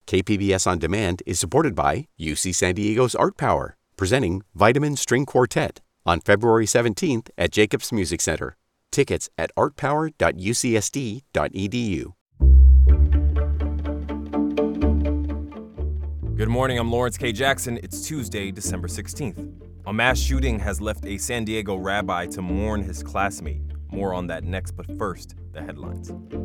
KPBS On Demand is supported by UC San Diego's Art Power, presenting Vitamin String Quartet on February 17th at Jacobs Music Center. Tickets at artpower.ucsd.edu. Good morning, I'm Lawrence K. Jackson. It's Tuesday, December 16th. A mass shooting has left a San Diego rabbi to mourn his classmate. More on that next, but first, the headlines.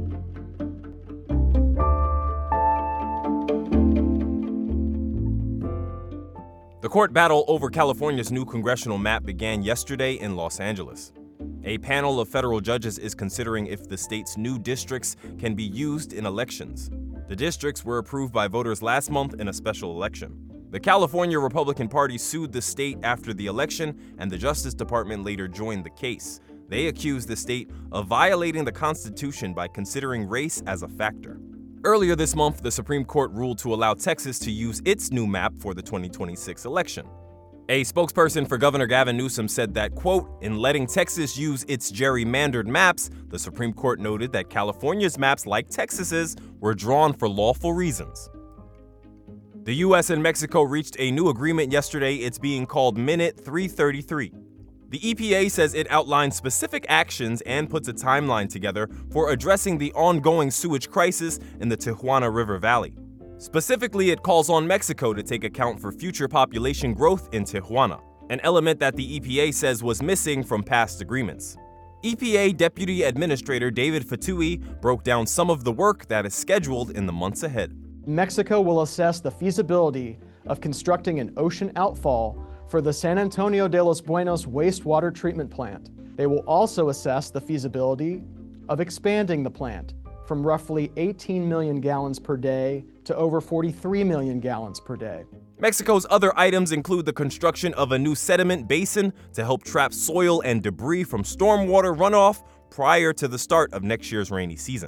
The court battle over California's new congressional map began yesterday in Los Angeles. A panel of federal judges is considering if the state's new districts can be used in elections. The districts were approved by voters last month in a special election. The California Republican Party sued the state after the election, and the Justice Department later joined the case. They accused the state of violating the Constitution by considering race as a factor. Earlier this month, the Supreme Court ruled to allow Texas to use its new map for the 2026 election. A spokesperson for Governor Gavin Newsom said that, quote, in letting Texas use its gerrymandered maps, the Supreme Court noted that California's maps, like Texas's, were drawn for lawful reasons. The U.S. and Mexico reached a new agreement yesterday. It's being called Minute 333. The EPA says it outlines specific actions and puts a timeline together for addressing the ongoing sewage crisis in the Tijuana River Valley. Specifically, it calls on Mexico to take account for future population growth in Tijuana, an element that the EPA says was missing from past agreements. EPA Deputy Administrator David Fatui broke down some of the work that is scheduled in the months ahead. Mexico will assess the feasibility of constructing an ocean outfall for the San Antonio de los Buenos wastewater treatment plant. They will also assess the feasibility of expanding the plant from roughly 18 million gallons per day to over 43 million gallons per day. Mexico's other items include the construction of a new sediment basin to help trap soil and debris from stormwater runoff prior to the start of next year's rainy season.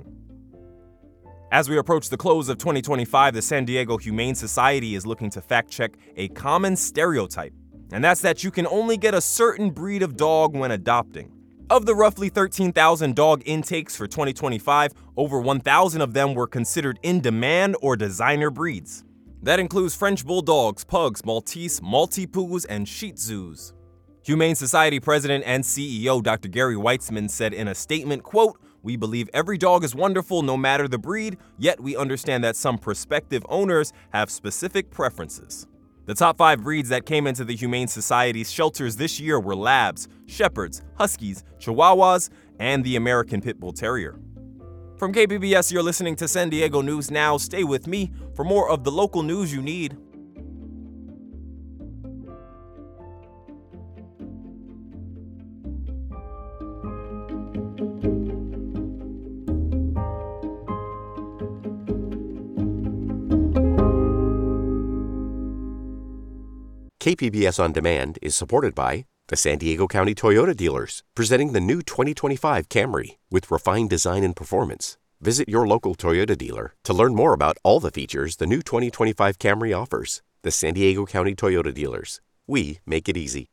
As we approach the close of 2025, the San Diego Humane Society is looking to fact-check a common stereotype, and that's that you can only get a certain breed of dog when adopting. Of the roughly 13,000 dog intakes for 2025, over 1,000 of them were considered in-demand or designer breeds. That includes French Bulldogs, Pugs, Maltese, Maltipoos, and Shih Tzus. Humane Society President and CEO Dr. Gary Weitzman said in a statement, quote, "We believe every dog is wonderful no matter the breed, yet we understand that some prospective owners have specific preferences." The top 5 breeds that came into the Humane Society's shelters this year were Labs, Shepherds, Huskies, Chihuahuas, and the American Pit Bull Terrier. From KPBS, you're listening to San Diego News Now. Stay with me for more of the local news you need. KPBS On Demand is supported by the San Diego County Toyota dealers, presenting the new 2025 Camry with refined design and performance. Visit your local Toyota dealer to learn more about all the features the new 2025 Camry offers. The San Diego County Toyota dealers. We make it easy.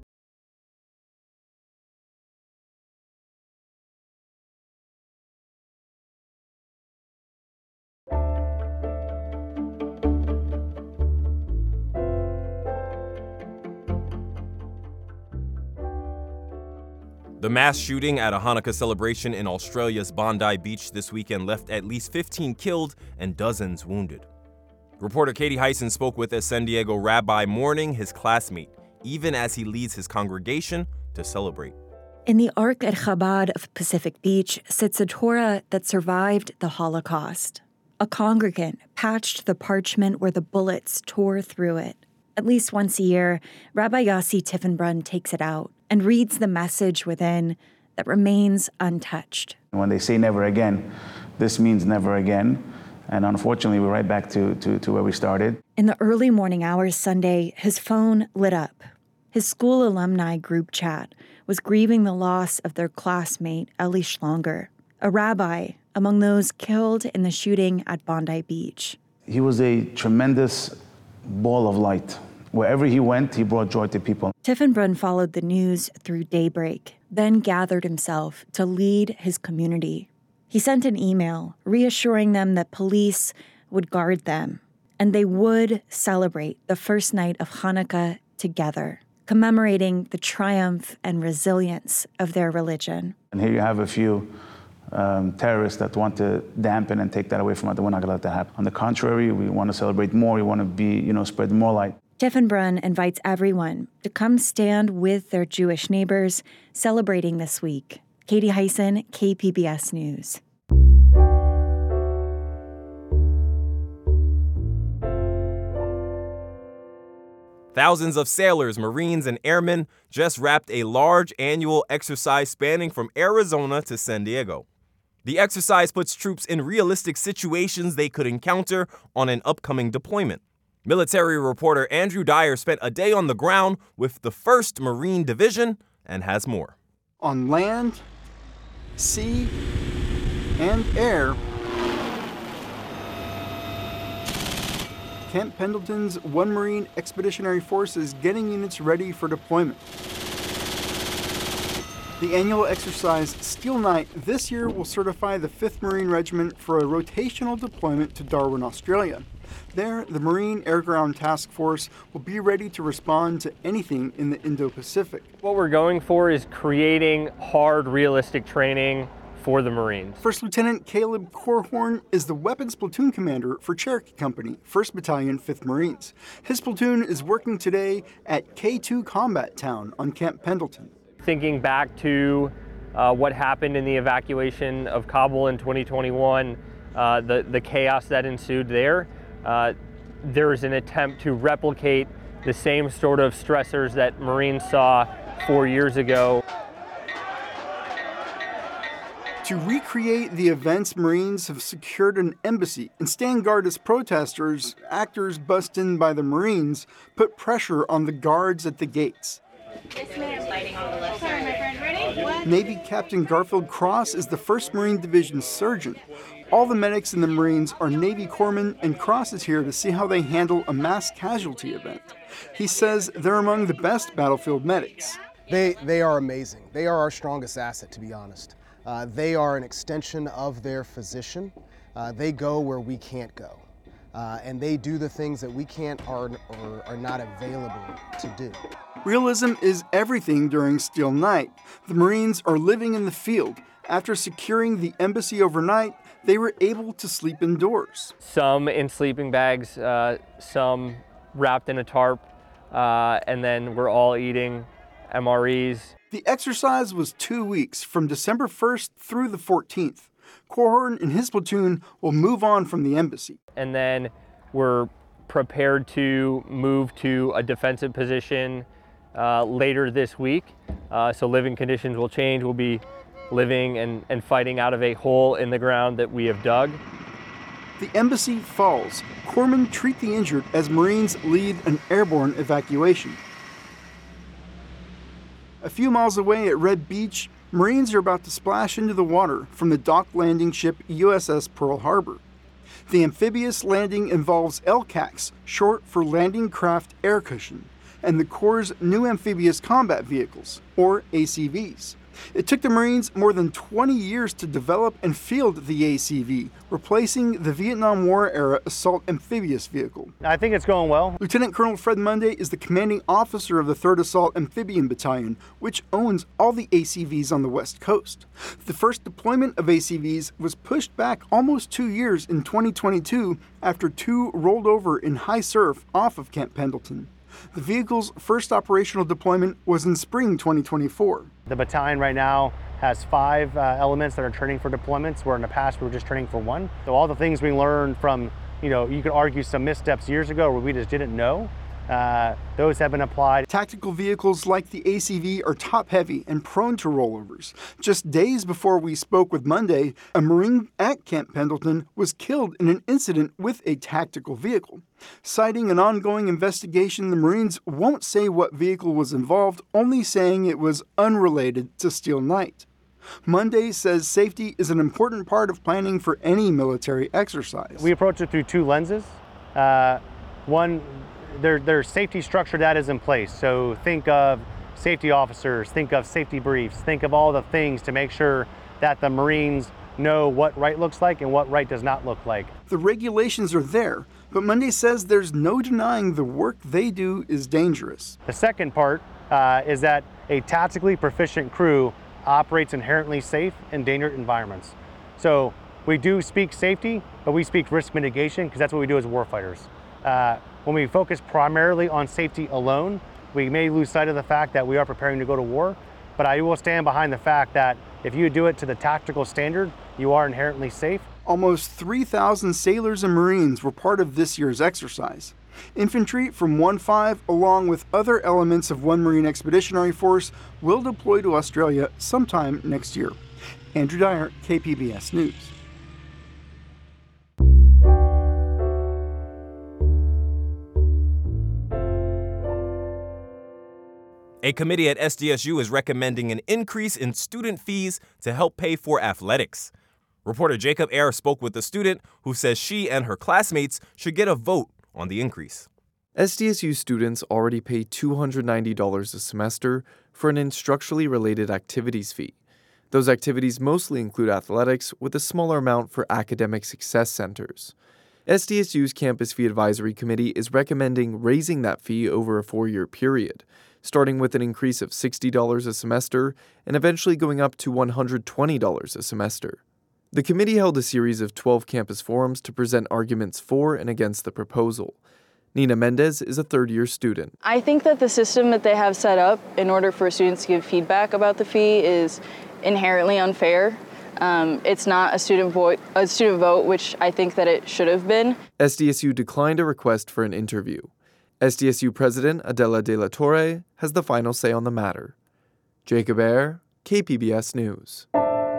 The mass shooting at a Hanukkah celebration in Australia's Bondi Beach this weekend left at least 15 killed and dozens wounded. Reporter Katie Hyson spoke with a San Diego rabbi mourning his classmate, even as he leads his congregation to celebrate. In the Ark at Chabad of Pacific Beach sits a Torah that survived the Holocaust. A congregant patched the parchment where the bullets tore through it. At least once a year, Rabbi Yossi Tiffenbrun takes it out and reads the message within that remains untouched. When they say never again, this means never again. And unfortunately, we're right back to where we started. In the early morning hours Sunday, his phone lit up. His school alumni group chat was grieving the loss of their classmate, Eli Schlanger, a rabbi among those killed in the shooting at Bondi Beach. He was a tremendous ball of light. Wherever he went, he brought joy to people. Tiffenbrun followed the news through daybreak, then gathered himself to lead his community. He sent an email reassuring them that police would guard them, and they would celebrate the first night of Hanukkah together, commemorating the triumph and resilience of their religion. And here you have a few terrorists that want to dampen and take that away from us. We're not going to let that happen. On the contrary, we want to celebrate more. We want to spread more light. Tiffenbrunn invites everyone to come stand with their Jewish neighbors celebrating this week. Katie Hyson, KPBS News. Thousands of sailors, Marines, and airmen just wrapped a large annual exercise spanning from Arizona to San Diego. The exercise puts troops in realistic situations they could encounter on an upcoming deployment. Military reporter Andrew Dyer spent a day on the ground with the 1st Marine Division and has more. On land, sea, and air, Camp Pendleton's 1 Marine Expeditionary Force is getting units ready for deployment. The annual exercise Steel Night this year will certify the 5th Marine Regiment for a rotational deployment to Darwin, Australia. There, the Marine Air Ground Task Force will be ready to respond to anything in the Indo-Pacific. What we're going for is creating hard, realistic training for the Marines. First Lieutenant Caleb Corhorn is the weapons platoon commander for Cherokee Company, 1st Battalion, 5th Marines. His platoon is working today at K2 Combat Town on Camp Pendleton. Thinking back to what happened in the evacuation of Kabul in 2021, the chaos that ensued there, there is an attempt to replicate the same sort of stressors that Marines saw 4 years ago. To recreate the events, Marines have secured an embassy and stand guard as protesters, actors bussed in by the Marines, put pressure on the guards at the gates. This man's lighting on the left. Sorry, my friend. Ready? Navy Captain Garfield Cross is the 1st Marine Division surgeon. All the medics in the Marines are Navy corpsmen, and Cross is here to see how they handle a mass casualty event. He says they're among the best battlefield medics. They are amazing. They are our strongest asset, to be honest. They are an extension of their physician. They go where we can't go. And they do the things that we can't or are not available to do. Realism is everything during Steel Night. The Marines are living in the field. After securing the embassy overnight, they were able to sleep indoors. Some in sleeping bags, some wrapped in a tarp, and then we're all eating MREs. The exercise was 2 weeks, from December 1st through the 14th. Corhorn and his platoon will move on from the embassy. And then we're prepared to move to a defensive position later this week. So living conditions will change. We'll be living and fighting out of a hole in the ground that we have dug. The embassy falls. Corpsmen treat the injured as Marines lead an airborne evacuation. A few miles away at Red Beach, Marines are about to splash into the water from the dock landing ship USS Pearl Harbor. The amphibious landing involves LCACs, short for Landing Craft Air Cushion, and the Corps' new amphibious combat vehicles, or ACVs. It took the Marines more than 20 years to develop and field the ACV, replacing the Vietnam War-era assault amphibious vehicle. I think it's going well. Lieutenant Colonel Fred Monday is the commanding officer of the 3rd Assault Amphibian Battalion, which owns all the ACVs on the West Coast. The first deployment of ACVs was pushed back almost 2 years in 2022 after 2 rolled over in high surf off of Camp Pendleton. The vehicle's first operational deployment was in spring 2024. The battalion right now has 5 elements that are training for deployments, where in the past we were just training for 1. So all the things we learned from, you could argue some missteps years ago where we just didn't know, those have been applied. Tactical vehicles like the ACV are top-heavy and prone to rollovers. Just days before we spoke with Monday, a Marine at Camp Pendleton was killed in an incident with a tactical vehicle. Citing an ongoing investigation, the Marines won't say what vehicle was involved, only saying it was unrelated to Steel Night. Monday says safety is an important part of planning for any military exercise. We approach it through 2 lenses. One, there's safety structure that is in place. So think of safety officers, think of safety briefs, think of all the things to make sure that the Marines know what right looks like and what right does not look like. The regulations are there, but Monday says there's no denying the work they do is dangerous. The second part is that a tactically proficient crew operates inherently safe in dangerous environments. So we do speak safety, but we speak risk mitigation because that's what we do as warfighters. When we focus primarily on safety alone, we may lose sight of the fact that we are preparing to go to war, but I will stand behind the fact that if you do it to the tactical standard, you are inherently safe. Almost 3,000 sailors and Marines were part of this year's exercise. Infantry from 1-5, along with other elements of 1 Marine Expeditionary Force, will deploy to Australia sometime next year. Andrew Dyer, KPBS News. A committee at SDSU is recommending an increase in student fees to help pay for athletics. Reporter Jacob Ayer spoke with a student who says she and her classmates should get a vote on the increase. SDSU students already pay $290 a semester for an instructionally related activities fee. Those activities mostly include athletics, with a smaller amount for academic success centers. SDSU's Campus Fee Advisory Committee is recommending raising that fee over a 4-year period, starting with an increase of $60 a semester and eventually going up to $120 a semester. The committee held a series of 12 campus forums to present arguments for and against the proposal. Nina Mendez is a third-year student. I think that the system that they have set up in order for students to give feedback about the fee is inherently unfair. It's not a student vote, which I think that it should have been. SDSU declined a request for an interview. SDSU President Adela De La Torre has the final say on the matter. Jacob Ayer, KPBS News.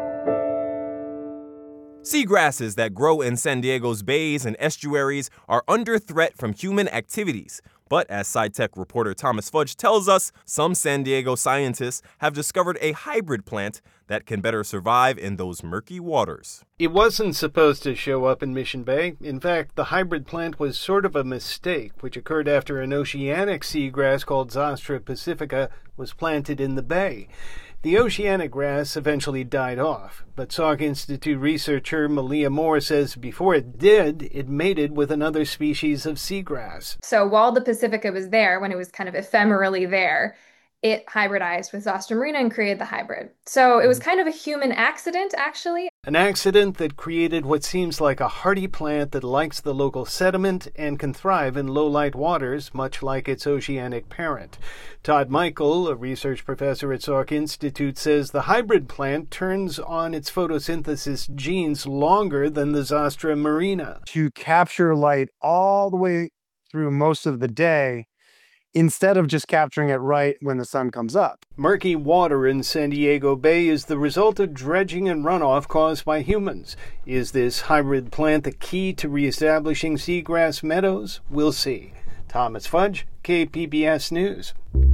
Seagrasses that grow in San Diego's bays and estuaries are under threat from human activities. But as SciTech reporter Thomas Fudge tells us, some San Diego scientists have discovered a hybrid plant that can better survive in those murky waters. It wasn't supposed to show up in Mission Bay. In fact, the hybrid plant was sort of a mistake, which occurred after an oceanic seagrass called Zostra pacifica was planted in the bay. The oceanic grass eventually died off, but Salk Institute researcher Malia Moore says before it did, it mated with another species of seagrass. So while the Pacifica was there, when it was kind of ephemerally there, it hybridized with Zostra marina and created the hybrid. So it was kind of a human accident, actually. An accident that created what seems like a hardy plant that likes the local sediment and can thrive in low-light waters, much like its oceanic parent. Todd Michael, a research professor at Salk Institute, says the hybrid plant turns on its photosynthesis genes longer than the Zostra marina. To capture light all the way through most of the day, instead of just capturing it right when the sun comes up. Murky water in San Diego Bay is the result of dredging and runoff caused by humans. Is this hybrid plant the key to reestablishing seagrass meadows? We'll see. Thomas Fudge, KPBS News.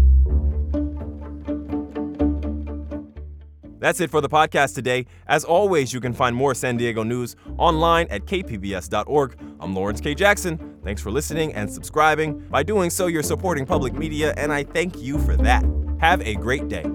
That's it for the podcast today. As always, you can find more San Diego news online at kpbs.org. I'm Lawrence K. Jackson. Thanks for listening and subscribing. By doing so, you're supporting public media, and I thank you for that. Have a great day.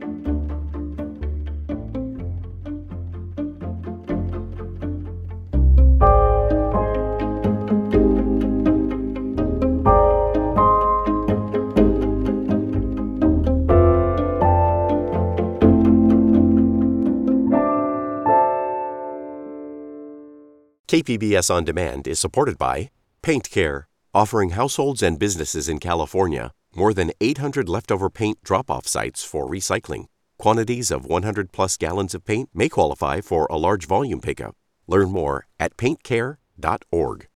KPBS On Demand is supported by Paint Care, offering households and businesses in California more than 800 leftover paint drop-off sites for recycling. Quantities of 100-plus gallons of paint may qualify for a large volume pickup. Learn more at paintcare.org.